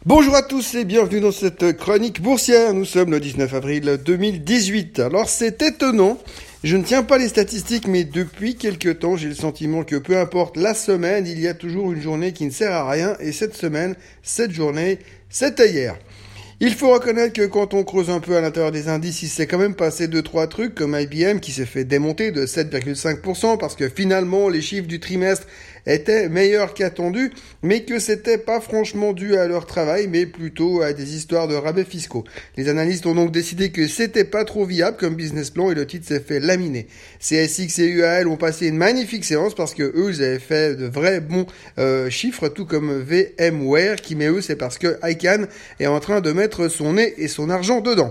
Bonjour à tous et bienvenue dans cette chronique boursière. Nous sommes le 19 avril 2018. Alors c'est étonnant, je ne tiens pas les statistiques, mais depuis quelques temps, j'ai le sentiment que peu importe la semaine, il y a toujours une journée qui ne sert à rien. Et cette semaine, cette journée, c'était hier. Il faut reconnaître que quand on creuse un peu à l'intérieur des indices, il s'est quand même passé 2-3 trucs comme IBM qui s'est fait démonter de 7,5% parce que finalement les chiffres du trimestre étaient meilleurs qu'attendus, mais que c'était pas franchement dû à leur travail, mais plutôt à des histoires de rabais fiscaux. Les analystes ont donc décidé que c'était pas trop viable comme business plan et le titre s'est fait laminer. CSX et UAL ont passé une magnifique séance parce que eux, ils avaient fait de vrais bons chiffres, tout comme VMware, qui mais eux, c'est parce que ICANN est en train de mettre son nez et son argent dedans.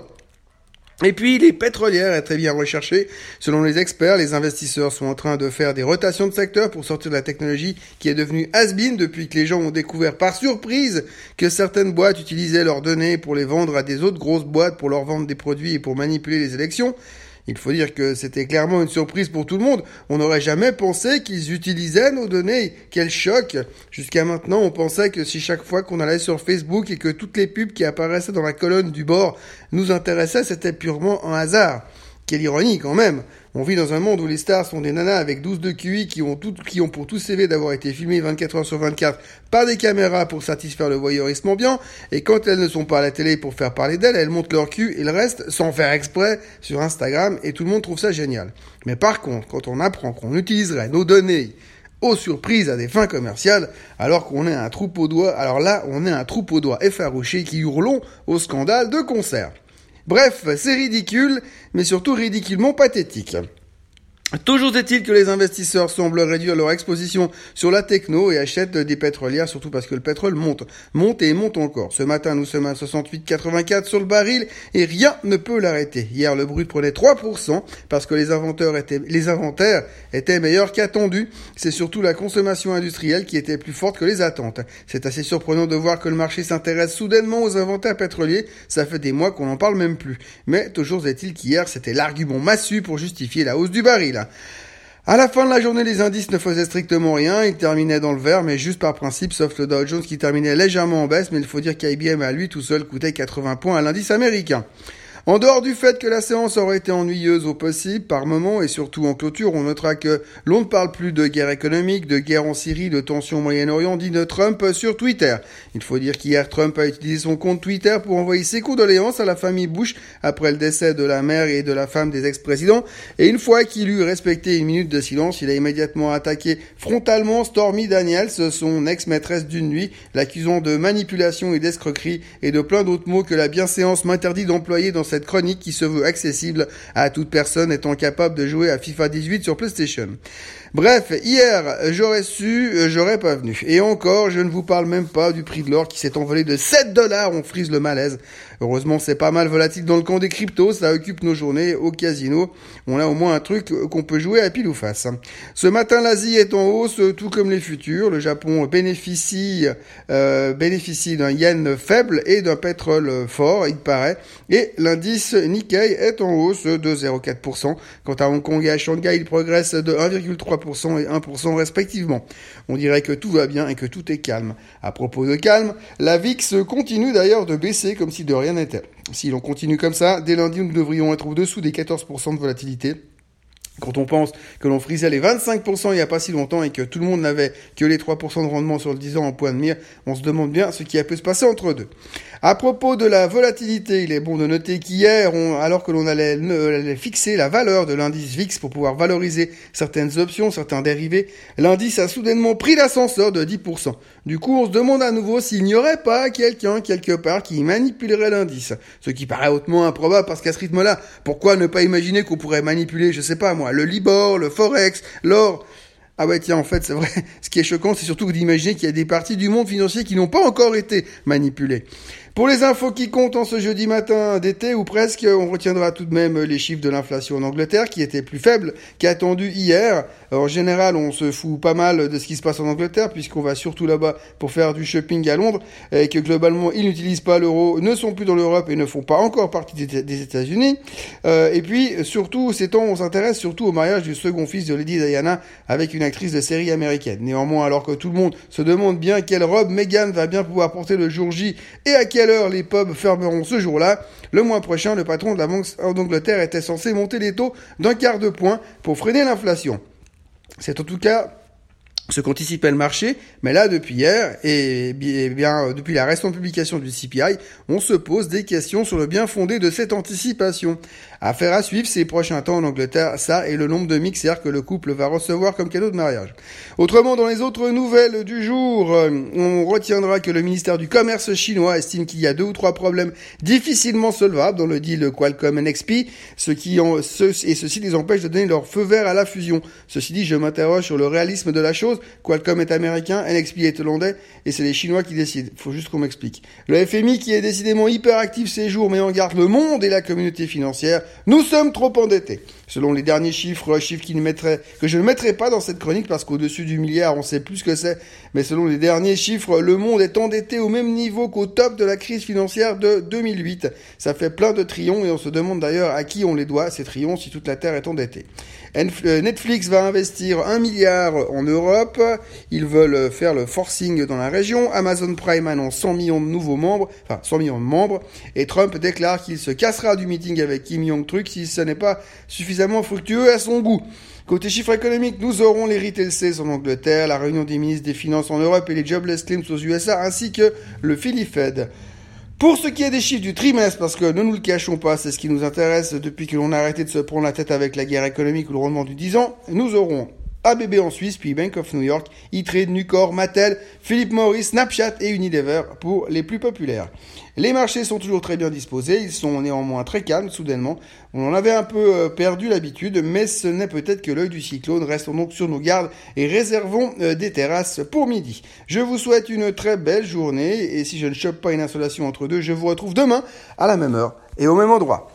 Et puis, les pétrolières est très bien recherché. Selon les experts, les investisseurs sont en train de faire des rotations de secteur pour sortir de la technologie qui est devenue has-been depuis que les gens ont découvert par surprise que certaines boîtes utilisaient leurs données pour les vendre à des autres grosses boîtes pour leur vendre des produits et pour manipuler les élections. Il faut dire que c'était clairement une surprise pour tout le monde. On n'aurait jamais pensé qu'ils utilisaient nos données. Quel choc! Jusqu'à maintenant, on pensait que si chaque fois qu'on allait sur Facebook et que toutes les pubs qui apparaissaient dans la colonne du bord nous intéressaient, c'était purement un hasard. Quelle ironie quand même. On vit dans un monde où les stars sont des nanas avec 12 de QI qui ont pour tout CV d'avoir été filmées 24 heures sur 24 par des caméras pour satisfaire le voyeurisme ambiant, et quand elles ne sont pas à la télé pour faire parler d'elles, elles montent leur cul et le reste sans faire exprès sur Instagram et tout le monde trouve ça génial. Mais par contre, quand on apprend qu'on utiliserait nos données aux surprises à des fins commerciales, alors qu'on est un troupeau d'oies, alors là, on est un troupeau d'oies effarouchés qui hurlons au scandale de concert. Bref, c'est ridicule, mais surtout ridiculement pathétique. Toujours est-il que les investisseurs semblent réduire leur exposition sur la techno et achètent des pétrolières, surtout parce que le pétrole monte et monte encore. Ce matin, nous sommes à 68,84 sur le baril et rien ne peut l'arrêter. Hier, le brut prenait 3% parce que les inventaires étaient meilleurs qu'attendus. C'est surtout la consommation industrielle qui était plus forte que les attentes. C'est assez surprenant de voir que le marché s'intéresse soudainement aux inventaires pétroliers. Ça fait des mois qu'on n'en parle même plus. Mais toujours est-il qu'hier, c'était l'argument massu pour justifier la hausse du baril. À la fin de la journée, les indices ne faisaient strictement rien, ils terminaient dans le vert, mais juste par principe, sauf le Dow Jones qui terminait légèrement en baisse, mais il faut dire qu'IBM à lui tout seul coûtait 80 points à l'indice américain. En dehors du fait que la séance aurait été ennuyeuse au possible par moment et surtout en clôture, on notera que l'on ne parle plus de guerre économique, de guerre en Syrie, de tensions au Moyen-Orient, dit de Trump sur Twitter. Il faut dire qu'hier Trump a utilisé son compte Twitter pour envoyer ses condoléances à la famille Bush après le décès de la mère et de la femme des ex-présidents. Et une fois qu'il eut respecté une minute de silence, il a immédiatement attaqué frontalement Stormy Daniels, son ex-maîtresse d'une nuit, l'accusant de manipulation et d'escroquerie et de plein d'autres mots que la bienséance m'interdit d'employer dans cette chronique qui se veut accessible à toute personne étant capable de jouer à FIFA 18 sur PlayStation. Bref, hier, j'aurais pas venu. Et encore, je ne vous parle même pas du prix de l'or qui s'est envolé de 7$, on frise le malaise. Heureusement, c'est pas mal volatile dans le camp des cryptos, ça occupe nos journées au casino. On a au moins un truc qu'on peut jouer à pile ou face. Ce matin, l'Asie est en hausse, tout comme les futurs. Le Japon bénéficie d'un yen faible et d'un pétrole fort, il paraît. Et l'indice Nikkei est en hausse de 0,4%. Quant à Hong Kong et à Shanghai, il progresse de 1,3% et 1% respectivement. On dirait que tout va bien et que tout est calme. À propos de calme, la VIX continue d'ailleurs de baisser comme si de rien n'était. Si l'on continue comme ça, dès lundi, nous devrions être au-dessous des 14% de volatilité. Quand on pense que l'on frisait les 25% il n'y a pas si longtemps et que tout le monde n'avait que les 3% de rendement sur le 10 ans en point de mire, on se demande bien ce qui a pu se passer entre deux. À propos de la volatilité, il est bon de noter qu'hier, alors que l'on allait fixer la valeur de l'indice VIX pour pouvoir valoriser certaines options, certains dérivés, l'indice a soudainement pris l'ascenseur de 10%. Du coup, on se demande à nouveau s'il n'y aurait pas quelqu'un quelque part qui manipulerait l'indice. Ce qui paraît hautement improbable parce qu'à ce rythme-là, pourquoi ne pas imaginer qu'on pourrait manipuler, je sais pas moi, le Libor, le Forex, l'or. Ah ouais, tiens, en fait, c'est vrai. Ce qui est choquant, c'est surtout d'imaginer qu'il y a des parties du monde financier qui n'ont pas encore été manipulées. Pour les infos qui comptent en ce jeudi matin d'été, ou presque, on retiendra tout de même les chiffres de l'inflation en Angleterre, qui étaient plus faibles qu'attendu hier. En général, on se fout pas mal de ce qui se passe en Angleterre, puisqu'on va surtout là-bas pour faire du shopping à Londres, et que globalement, ils n'utilisent pas l'euro, ne sont plus dans l'Europe et ne font pas encore partie des États-Unis. Et puis, surtout, ces temps, on s'intéresse surtout au mariage du second fils de Lady Diana avec une actrice de série américaine. Néanmoins, alors que tout le monde se demande bien quelle robe Meghan va bien pouvoir porter le jour J et à quelle heure les pubs fermeront ce jour-là, le mois prochain, le patron de la Banque d'Angleterre était censé monter les taux d'1/4 de point pour freiner l'inflation. C'est en tout cas ce qu'anticipait le marché, mais là, depuis hier, et bien depuis la récente publication du CPI, on se pose des questions sur le bien fondé de cette anticipation. Affaire à suivre ces prochains temps en Angleterre, ça et le nombre de mixers que le couple va recevoir comme cadeau de mariage. Autrement, dans les autres nouvelles du jour, on retiendra que le ministère du Commerce chinois estime qu'il y a 2 ou 3 problèmes difficilement solvables dans le deal Qualcomm-NXP, ceci les empêche de donner leur feu vert à la fusion. Ceci dit, je m'interroge sur le réalisme de la chose. Qualcomm est américain, NXP est hollandais, et c'est les Chinois qui décident. Faut juste qu'on m'explique. Le FMI, qui est décidément hyper actif ces jours, met en garde le monde et la communauté financière. Nous sommes trop endettés. Selon les derniers chiffres que je ne mettrai pas dans cette chronique parce qu'au-dessus du milliard, on sait plus ce que c'est. Mais selon les derniers chiffres, le monde est endetté au même niveau qu'au top de la crise financière de 2008. Ça fait plein de trillions et on se demande d'ailleurs à qui on les doit, ces trillions, si toute la Terre est endettée. Netflix va investir 1 milliard en Europe. Ils veulent faire le forcing dans la région. Amazon Prime annonce 100 millions de membres. Et Trump déclare qu'il se cassera du meeting avec Kim Jong-un si ce n'est pas suffisamment fructueux à son goût. Côté chiffres économiques, nous aurons les retail sales en Angleterre, la réunion des ministres des Finances en Europe et les jobless claims aux USA, ainsi que le Philly Fed. Pour ce qui est des chiffres du trimestre, parce que ne nous le cachons pas, c'est ce qui nous intéresse depuis que l'on a arrêté de se prendre la tête avec la guerre économique ou le rendement du 10 ans, nous aurons ABB en Suisse, puis Bank of New York, E-Trade, Nucor, Mattel, Philip Morris, Snapchat et Unilever pour les plus populaires. Les marchés sont toujours très bien disposés, ils sont néanmoins très calmes soudainement. On en avait un peu perdu l'habitude, mais ce n'est peut-être que l'œil du cyclone. Restons donc sur nos gardes et réservons des terrasses pour midi. Je vous souhaite une très belle journée et si je ne chope pas une insolation entre deux, je vous retrouve demain à la même heure et au même endroit.